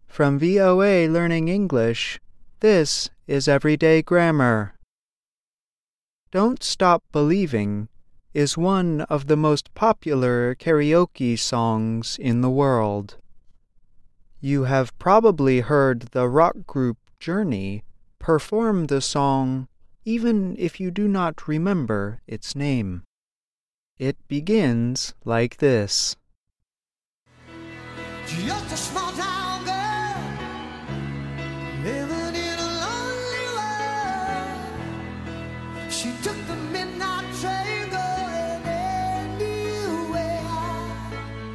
From VOA Learning English, this is Everyday Grammar. Don't Stop Believing is one of the most popular karaoke songs in the world. You have probably heard the rock group Journey perform the song even if you do not remember its name. It begins like this. Just a small town girl living in a lonely world. She took the midnight train going anywhere.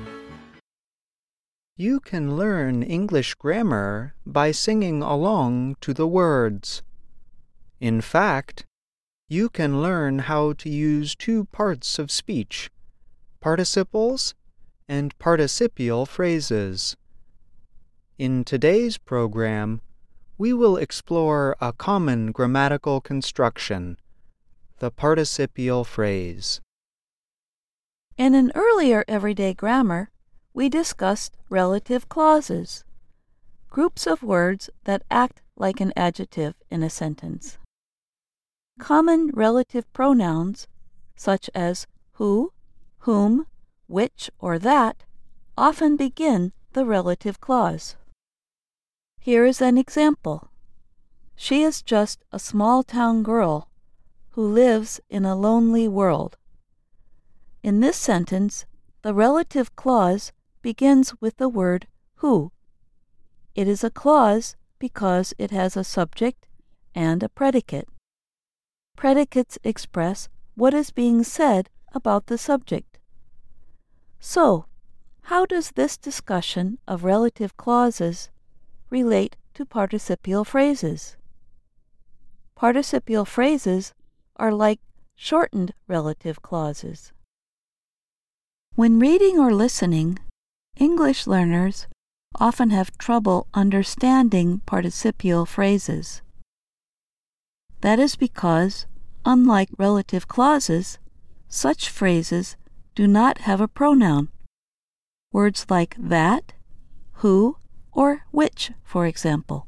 You can learn English grammar by singing along to the words. In fact, you can learn how to use two parts of speech, participles and participial phrases. In today's program, we will explore a common grammatical construction, the participial phrase. In an earlier Everyday Grammar, we discussed relative clauses, groups of words that act like an adjective in a sentence. Common relative pronouns, such as who, whom, which, or that, often begin the relative clause. Here is an example. She is just a small-town girl who lives in a lonely world. In this sentence, the relative clause begins with the word who. It is a clause because it has a subject and a predicate. Predicates express what is being said about the subject. So, how does this discussion of relative clauses relate to participial phrases? Participial phrases are like shortened relative clauses. When reading or listening, English learners often have trouble understanding participial phrases. That is because, unlike relative clauses, such phrases do not have a pronoun. Words like that, who, or which, for example.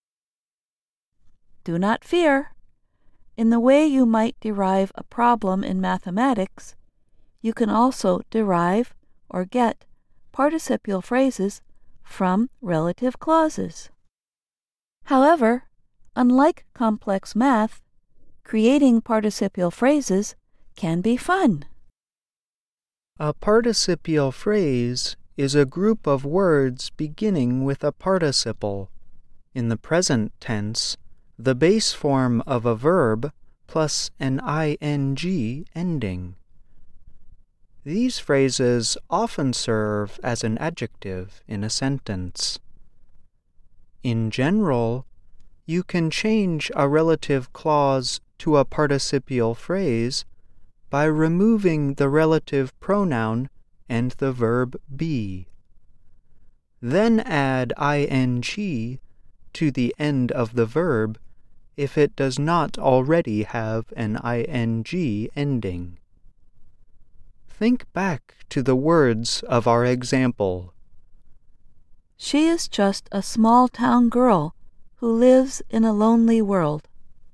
Do not fear. In the way you might derive a problem in mathematics, you can also derive or get participial phrases from relative clauses. However, unlike complex math, creating participial phrases can be fun. A participial phrase is a group of words beginning with a participle. In the present tense, the base form of a verb plus an ing ending. These phrases often serve as an adjective in a sentence. In general, you can change a relative clause to a participial phrase by removing the relative pronoun and the verb be. Then add ing to the end of the verb if it does not already have an ing ending. Think back to the words of our example. She is just a small-town girl who lives in a lonely world.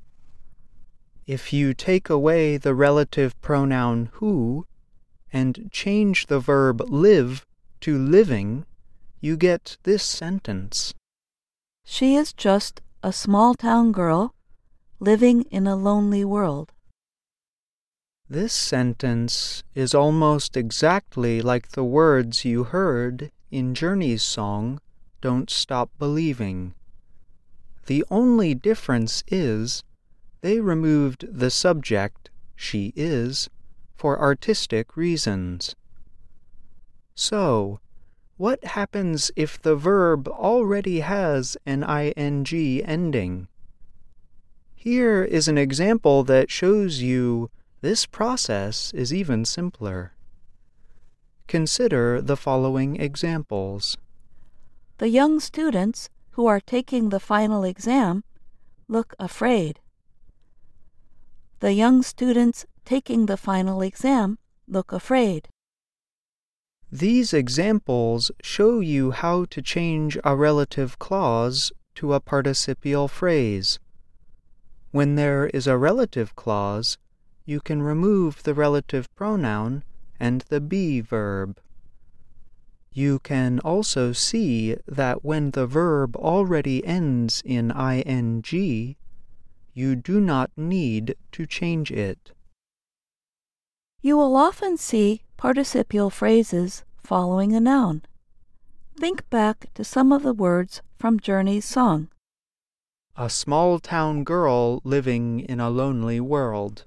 If you take away the relative pronoun who and change the verb live to living, you get this sentence. She is just a small-town girl living in a lonely world. This sentence is almost exactly like the words you heard in Journey's song, Don't Stop Believing. The only difference is they removed the subject, she is, for artistic reasons. So, what happens if the verb already has an ing ending? Here is an example that shows you this process is even simpler. Consider the following examples. The young students who are taking the final exam look afraid. The young students taking the final exam look afraid. These examples show you how to change a relative clause to a participial phrase. When there is a relative clause, you can remove the relative pronoun and the be verb. You can also see that when the verb already ends in ing, you do not need to change it. You will often see participial phrases following a noun. Think back to some of the words from Journey's song. A small-town girl living in a lonely world.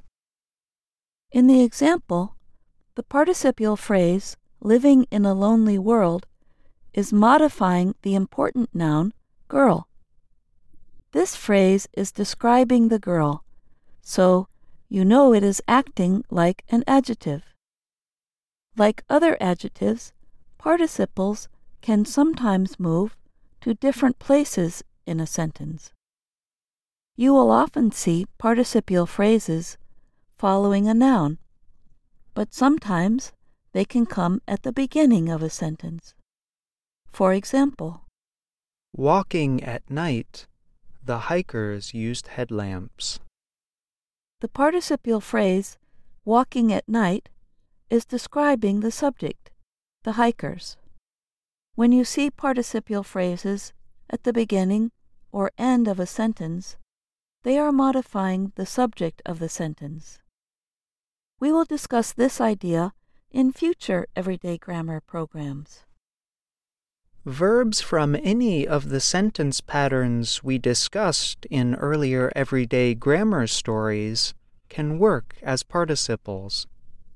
In the example, the participial phrase, living in a lonely world, is modifying the important noun, girl. This phrase is describing the girl, so you know it is acting like an adjective. Like other adjectives, participles can sometimes move to different places in a sentence. You will often see participial phrases following a noun, but sometimes they can come at the beginning of a sentence. For example, walking at night, the hikers used headlamps. The participial phrase, walking at night, is describing the subject, the hikers. When you see participial phrases at the beginning or end of a sentence, they are modifying the subject of the sentence. We will discuss this idea in future everyday grammar programs. Verbs from any of the sentence patterns we discussed in earlier everyday grammar stories can work as participles.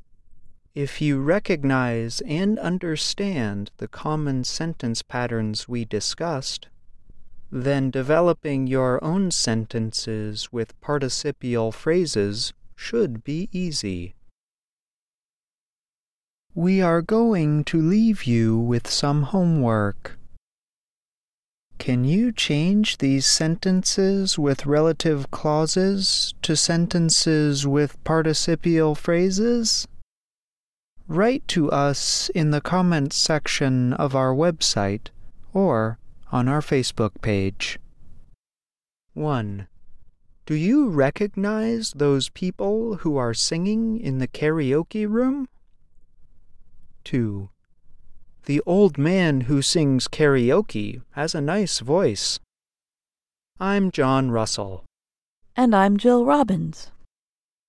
If you recognize and understand the common sentence patterns we discussed, then developing your own sentences with participial phrases should be easy. We are going to leave you with some homework. Can you change these sentences with relative clauses to sentences with participial phrases? Write to us in the comments section of our website or on our Facebook page. 1. Do you recognize those people who are singing in the karaoke room? 2. The old man who sings karaoke has a nice voice. I'm John Russell. And I'm Jill Robbins.